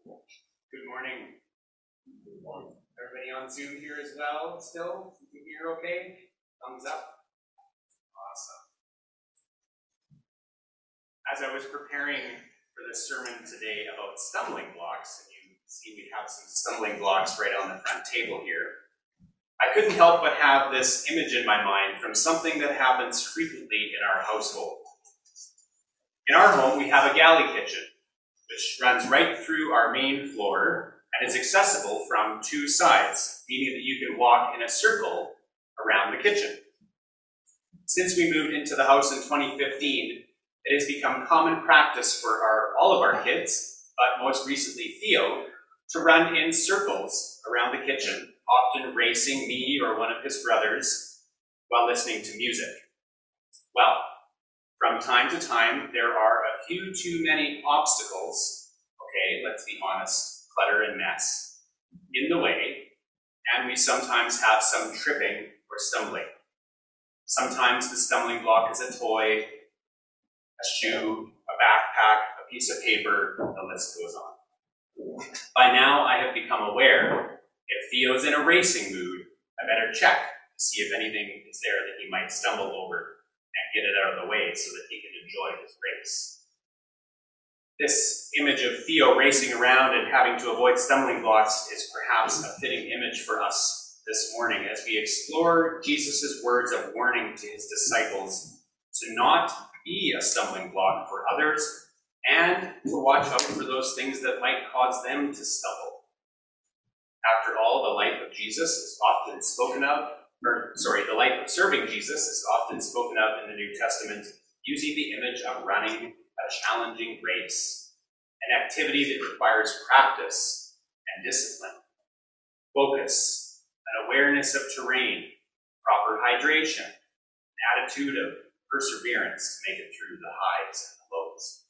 Good morning. Everybody on Zoom here as well still? You can hear okay? Thumbs up? Awesome. As I was preparing for this sermon today about stumbling blocks, and you see we have some stumbling blocks right on the front table here, I couldn't help but have this image in my mind from something that happens frequently in our household. In our home, we have a galley kitchen, which runs right through our main floor and is accessible from two sides, meaning that you can walk in a circle around the kitchen. Since we moved into the house in 2015, it has become common practice for all of our kids, but most recently Theo, to run in circles around the kitchen, often racing me or one of his brothers while listening to music. Well, from time to time, there are a few too many obstacles, okay, let's be honest, clutter and mess, in the way, and we sometimes have some tripping or stumbling. Sometimes the stumbling block is a toy, a shoe, a backpack, a piece of paper, the list goes on. By now, I have become aware, if Theo's in a racing mood, I better check to see if anything is there that he might stumble over and get it out of the way so that he can enjoy his race. This image of Theo racing around and having to avoid stumbling blocks is perhaps a fitting image for us this morning as we explore Jesus' words of warning to his disciples to not be a stumbling block for others and to watch out for those things that might cause them to stumble. After all, the life of Jesus is often spoken of, the life of serving Jesus is often spoken of in the New Testament using the image of running a challenging race, an activity that requires practice and discipline, focus, an awareness of terrain, proper hydration, an attitude of perseverance to make it through the highs and the lows.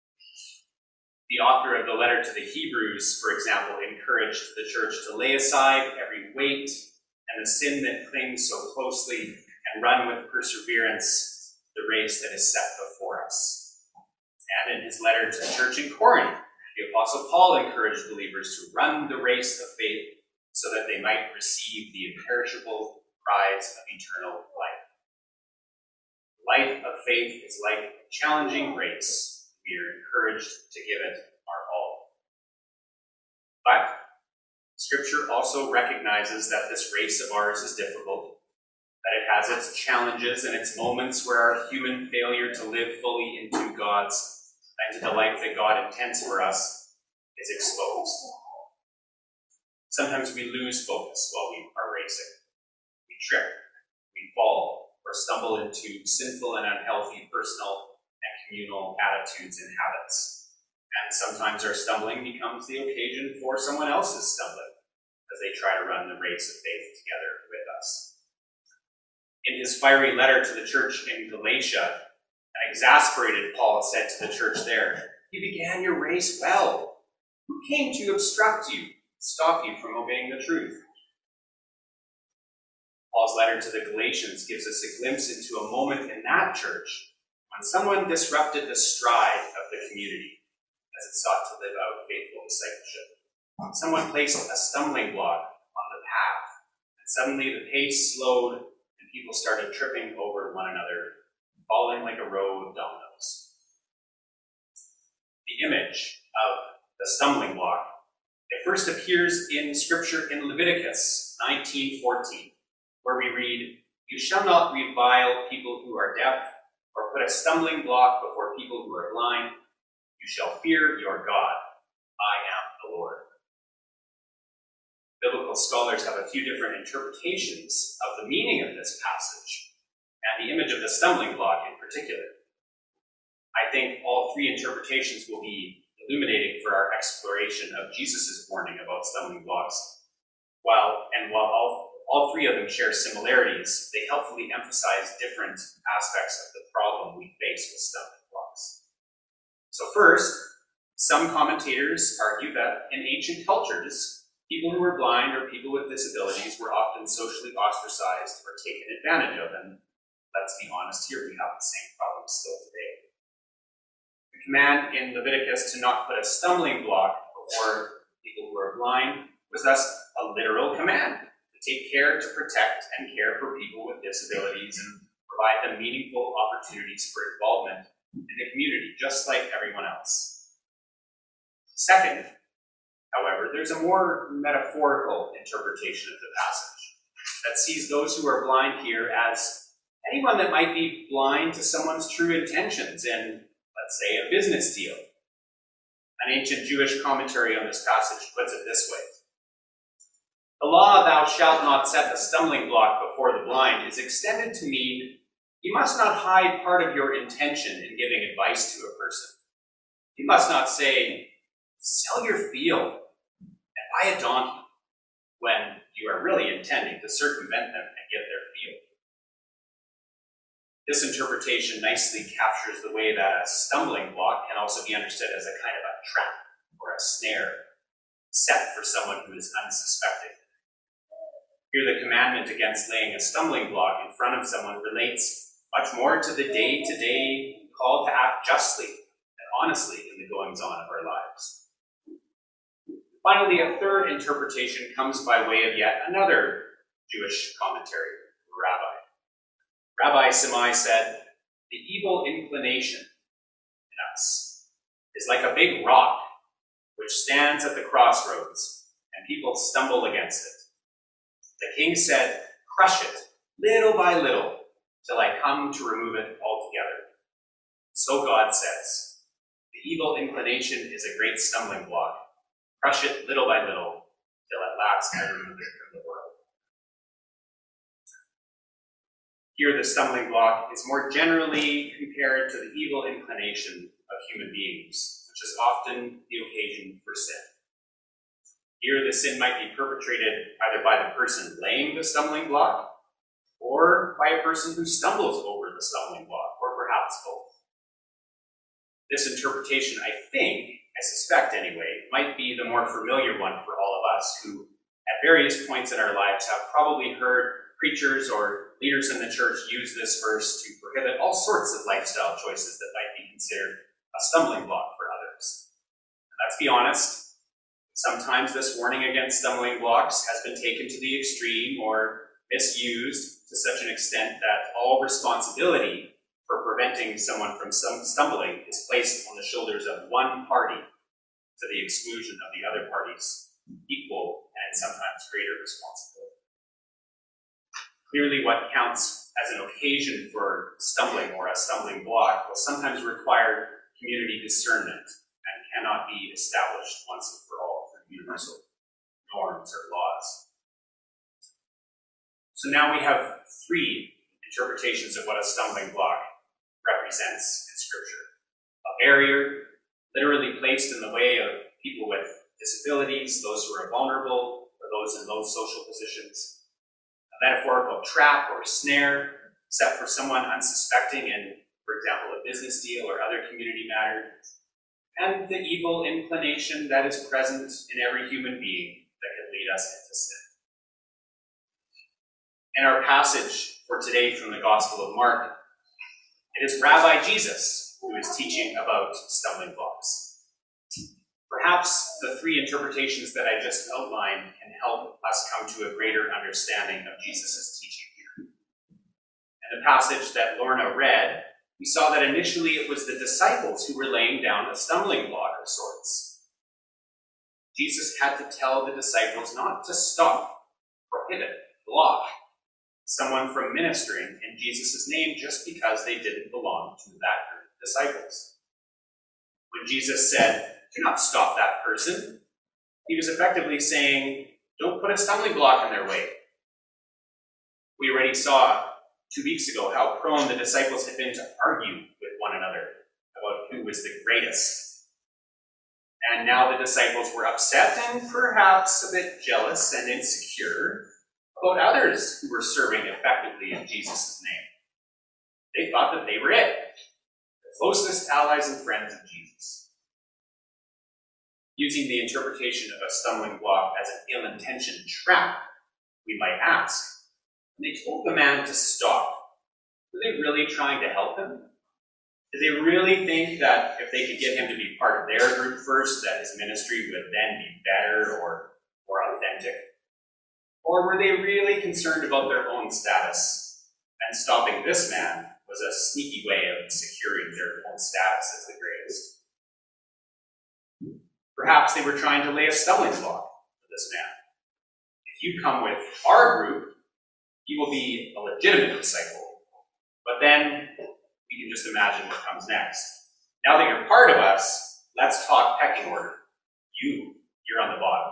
The author of the letter to the Hebrews, for example, encouraged the church to lay aside every weight and the sin that clings so closely and run with perseverance the race that is set before us. And in his letter to the church in Corinth, the Apostle Paul encouraged believers to run the race of faith so that they might receive the imperishable prize of eternal life. Life of faith is like a challenging race. We are encouraged to give it our all. But Scripture also recognizes that this race of ours is difficult, that it has its challenges and its moments where our human failure to live fully into God's and to the life that God intends for us is exposed. Sometimes we lose focus while we are racing. We trip, we fall, or stumble into sinful and unhealthy personal and communal attitudes and habits. And sometimes our stumbling becomes the occasion for someone else's stumbling as they try to run the race of faith together with us. In his fiery letter to the church in Galatia, an exasperated Paul said to the church there, "You began your race well. Who came to obstruct you, stop you from obeying the truth?" Paul's letter to the Galatians gives us a glimpse into a moment in that church when someone disrupted the stride of the community as it sought to live out faithful discipleship. Someone placed a stumbling block on the path, and suddenly the pace slowed and people started tripping over one another, falling like a row of dominoes. The image of the stumbling block, it first appears in Scripture in Leviticus 19:14, where we read, "You shall not revile people who are deaf, or put a stumbling block before people who are blind. You shall fear your God. I am the Lord." Biblical scholars have a few different interpretations of the meaning of this passage, and the image of the stumbling block in particular. I think all three interpretations will be illuminating for our exploration of Jesus' warning about stumbling blocks. While all three of them share similarities, they helpfully emphasize different aspects of the problem we face with stumbling blocks. So first, some commentators argue that in ancient cultures, people who were blind or people with disabilities were often socially ostracized or taken advantage of, and let's be honest here, we have the same problem still today. The command in Leviticus to not put a stumbling block or people who are blind was thus a literal command to take care to protect and care for people with disabilities and provide them meaningful opportunities for involvement in the community, just like everyone else. Second, however, there's a more metaphorical interpretation of the passage that sees those who are blind here as anyone that might be blind to someone's true intentions in, let's say, a business deal. An ancient Jewish commentary on this passage puts it this way: the law, thou shalt not set the stumbling block before the blind, is extended to mean you must not hide part of your intention in giving advice to a person. You must not say, sell your field and buy a donkey, when you are really intending to circumvent them and get their field. This interpretation nicely captures the way that a stumbling block can also be understood as a kind of a trap or a snare set for someone who is unsuspecting. Here, the commandment against laying a stumbling block in front of someone relates much more to the day-to-day call to act justly and honestly in the goings-on of our lives. Finally, a third interpretation comes by way of yet another Jewish commentary, Rabbi. Rabbi Shammai said, the evil inclination in us is like a big rock which stands at the crossroads and people stumble against it. The king said, crush it little by little till I come to remove it altogether. So God says, the evil inclination is a great stumbling block. Crush it little by little till at last I remove it from the world. Here, the stumbling block is more generally compared to the evil inclination of human beings, which is often the occasion for sin. Here, the sin might be perpetrated either by the person laying the stumbling block or by a person who stumbles over the stumbling block, or perhaps both. This interpretation, I suspect anyway, might be the more familiar one for all of us who, at various points in our lives, have probably heard preachers or leaders in the church use this verse to prohibit all sorts of lifestyle choices that might be considered a stumbling block for others. And let's be honest, sometimes this warning against stumbling blocks has been taken to the extreme or misused to such an extent that all responsibility for preventing someone from stumbling is placed on the shoulders of one party to the exclusion of the other party's equal and sometimes greater responsibility. Clearly, what counts as an occasion for stumbling or a stumbling block will sometimes require community discernment and cannot be established once and for all through universal norms or laws. So now we have three interpretations of what a stumbling block represents in Scripture. A barrier, literally placed in the way of people with disabilities, those who are vulnerable, or those in low social positions. A metaphorical trap or snare set for someone unsuspecting in, for example, a business deal or other community matter. And the evil inclination that is present in every human being that can lead us into sin. In our passage for today from the Gospel of Mark, it is Rabbi Jesus who is teaching about stumbling blocks. Perhaps the three interpretations that I just outlined can help us come to a greater understanding of Jesus' teaching here. In the passage that Lorna read, we saw that initially it was the disciples who were laying down a stumbling block of sorts. Jesus had to tell the disciples not to stop, prohibit, block someone from ministering in Jesus' name just because they didn't belong to that group of disciples. When Jesus said, do not stop that person, he was effectively saying, don't put a stumbling block in their way. We already saw 2 weeks ago how prone the disciples had been to argue with one another about who was the greatest. And now the disciples were upset and perhaps a bit jealous and insecure about others who were serving effectively in Jesus' name. They thought that they were it, the closest allies and friends of Jesus. Using the interpretation of a stumbling block as an ill-intentioned trap, we might ask, when they told the man to stop, were they really trying to help him? Did they really think that if they could get him to be part of their group first, that his ministry would then be better or more authentic? Or were they really concerned about their own status, and stopping this man was a sneaky way of securing their own status as the greatest? Perhaps they were trying to lay a stumbling block for this man. If you come with our group, you will be a legitimate disciple. But then we can just imagine what comes next. Now that you're part of us, let's talk pecking order. You're on the bottom.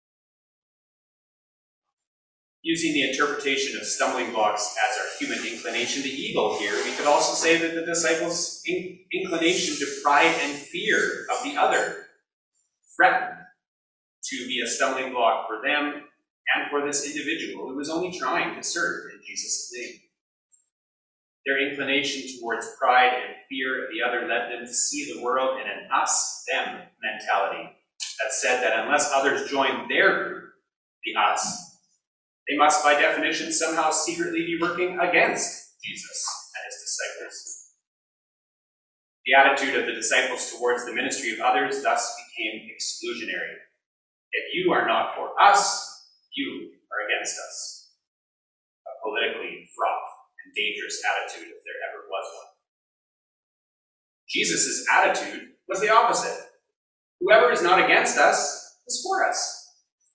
Using the interpretation of stumbling blocks as our human inclination to evil here, we could also say that the disciples' inclination to pride and fear of the other threatened to be a stumbling block for them and for this individual who was only trying to serve in Jesus' name. Their inclination towards pride and fear of the other led them to see the world in an us-them mentality that said that unless others joined their group, the us, they must by definition somehow secretly be working against Jesus and his disciples. The attitude of the disciples towards the ministry of others thus became exclusionary. If you are not for us, you are against us. A politically fraught and dangerous attitude if there ever was one. Jesus' attitude was the opposite. Whoever is not against us is for us.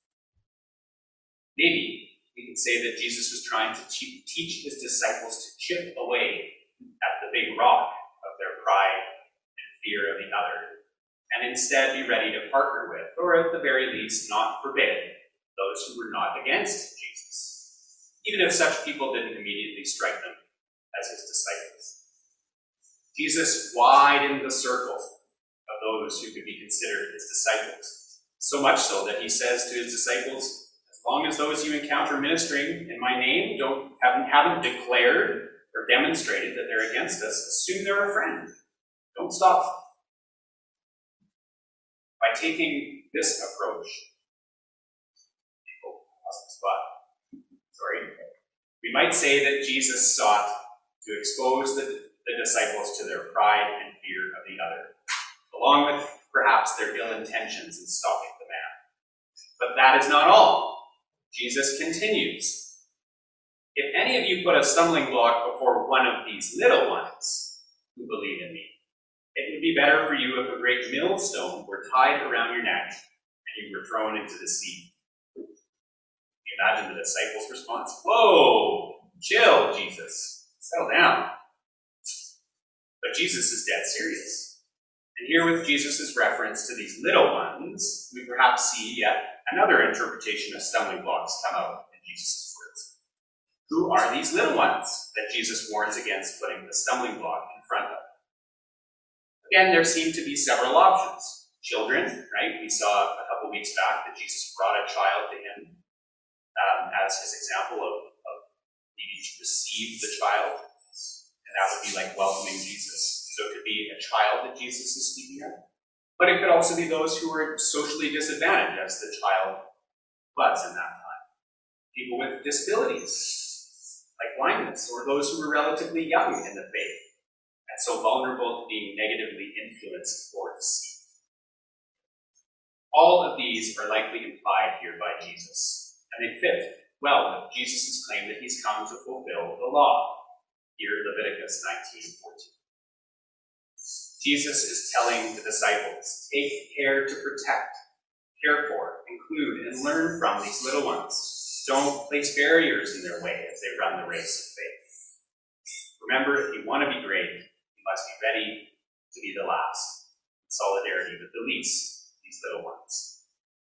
Maybe we could say that Jesus was trying to teach his disciples to chip away at the big rock of their pride and fear of the other, and instead be ready to partner with, or at the very least not forbid, those who were not against Jesus, even if such people didn't immediately strike them as his disciples. Jesus widened the circle of those who could be considered his disciples, so much so that he says to his disciples, as long as those you encounter ministering in my name haven't declared or demonstrated that they're against us, assume they're a friend. Don't stop them. By taking this approach, we might say that Jesus sought to expose the disciples to their pride and fear of the other, along with perhaps their ill intentions in stopping the man. But that is not all. Jesus continues. If any of you put a stumbling block before one of these little ones who believe in me, it would be better for you if a great millstone were tied around your neck and you were thrown into the sea. Imagine the disciples' response. Whoa, chill, Jesus. Settle down. But Jesus is dead serious. And here with Jesus' reference to these little ones, we perhaps see yet another interpretation of stumbling blocks come out in Jesus' words. Who are these little ones that Jesus warns against putting the stumbling block in front of? Again, there seem to be several options. Children, right? We saw a couple weeks back that Jesus brought a child to him as his example of needing to receive the child, and that would be like welcoming Jesus. So it could be a child that Jesus is speaking of, but it could also be those who were socially disadvantaged as the child was in that time. People with disabilities, like blindness, or those who were relatively young in the faith, and so vulnerable to being negatively influenced towards. All of these are likely implied here by Jesus, and they fit well with Jesus' claim that he's come to fulfill the law. Here, Leviticus 19:14. Jesus is telling the disciples, take care to protect, care for, include, and learn from these little ones. Don't place barriers in their way as they run the race of faith. Remember, if you want to be great, you must be ready to be the last, in solidarity with the least, these little ones.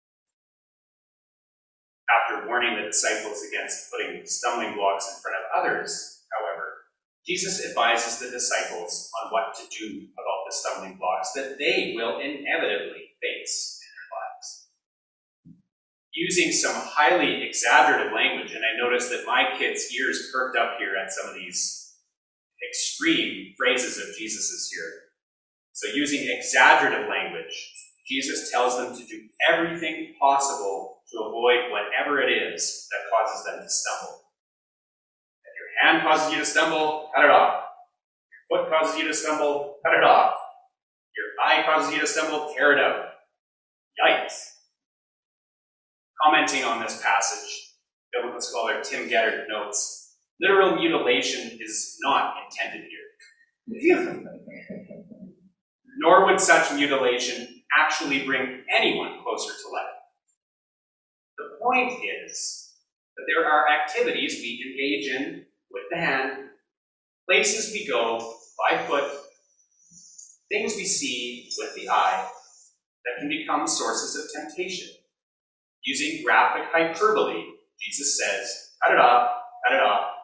After warning the disciples against putting stumbling blocks in front of others, however, Jesus advises the disciples on what to do about the stumbling blocks that they will inevitably face in their lives. Using some highly exaggerative language, and I noticed that my kids' ears perked up here at some of these extreme phrases of Jesus's here. So using exaggerative language, Jesus tells them to do everything possible to avoid whatever it is that causes them to stumble. If your hand causes you to stumble, cut it off. foot causes you to stumble, cut it off. Your eye causes you to stumble, tear it out. Yikes. Commenting on this passage, biblical scholar Tim Geddard notes, literal mutilation is not intended here. Nor would such mutilation actually bring anyone closer to life. The point is that there are activities we engage in with the hand, places we go by foot, things we see with the eye that can become sources of temptation. Using graphic hyperbole, Jesus says, cut it off, tear it out.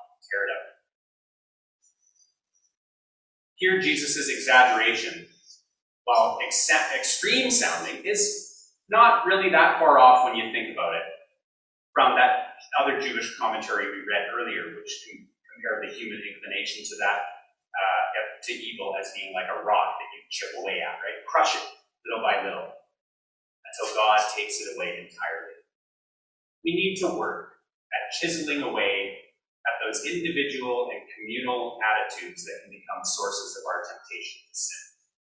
Here, Jesus' exaggeration, while extreme sounding, is not really that far off when you think about it from that other Jewish commentary we read earlier, which compared the human inclination to that, to evil as being like a rock that you chip away at, right? Crush it little by little until God takes it away entirely. We need to work at chiseling away at those individual and communal attitudes that can become sources of our temptation to sin.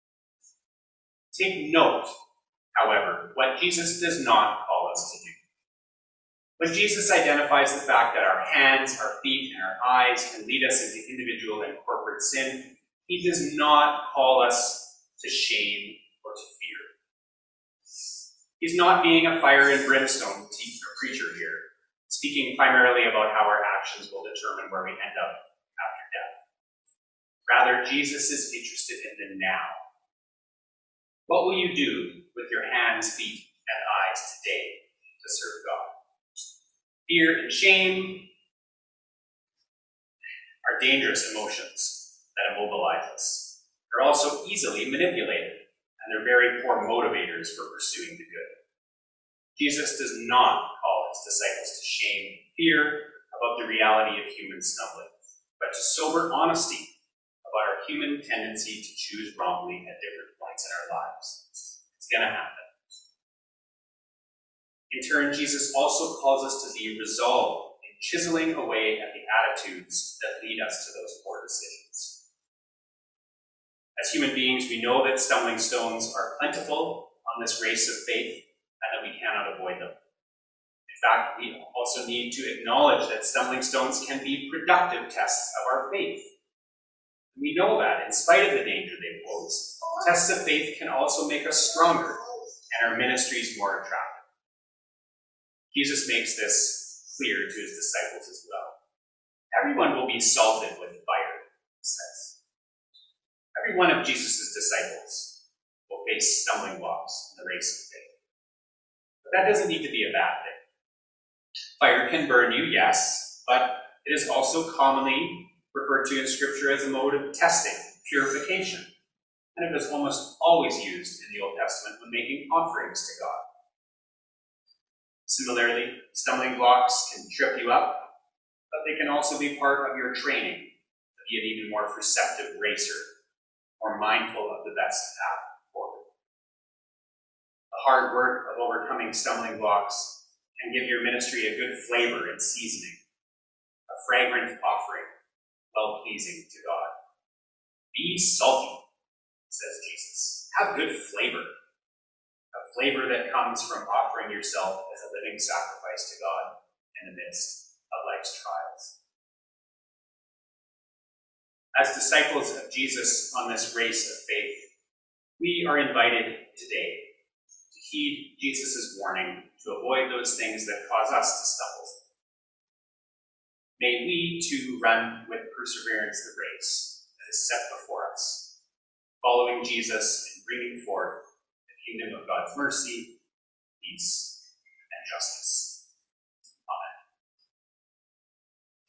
Take note, however, what Jesus does not call us to do. When Jesus identifies the fact that our hands, our feet, and our eyes can lead us into individual and corporate sin, he does not call us to shame or to fear. He's not being a fire and brimstone preacher here, speaking primarily about how our actions will determine where we end up after death. Rather, Jesus is interested in the now. What will you do with your hands, feet, and eyes today to serve God? Fear and shame are dangerous emotions that immobilize us. They're also easily manipulated, and they're very poor motivators for pursuing the good. Jesus does not call his disciples to shame, fear about the reality of human stumbling, but to sober honesty about our human tendency to choose wrongly at different points in our lives. It's going to happen. In turn, Jesus also calls us to be resolved in chiseling away at the attitudes that lead us to those poor decisions. As human beings, we know that stumbling stones are plentiful on this race of faith and that we cannot avoid them. In fact, we also need to acknowledge that stumbling stones can be productive tests of our faith. We know that, in spite of the danger they pose, tests of faith can also make us stronger and our ministries more attractive. Jesus makes this clear to his disciples as well. Everyone will be salted with fire, he says. Every one of Jesus' disciples will face stumbling blocks in the race of faith. But that doesn't need to be a bad thing. Fire can burn you, yes, but it is also commonly referred to in Scripture as a mode of testing, purification, and it is almost always used in the Old Testament when making offerings to God. Similarly, stumbling blocks can trip you up, but they can also be part of your training to be an even more perceptive racer, more mindful of the best path forward. The hard work of overcoming stumbling blocks can give your ministry a good flavor and seasoning, a fragrant offering, well-pleasing to God. Be salty, says Jesus. Have good flavor. A flavor that comes from offering yourself as a living sacrifice to God in the midst of life's trials. As disciples of Jesus on this race of faith, we are invited today to heed Jesus' warning to avoid those things that cause us to stumble. May we too run with perseverance the race that is set before us, following Jesus and bringing forth the kingdom of God's mercy, peace, and justice.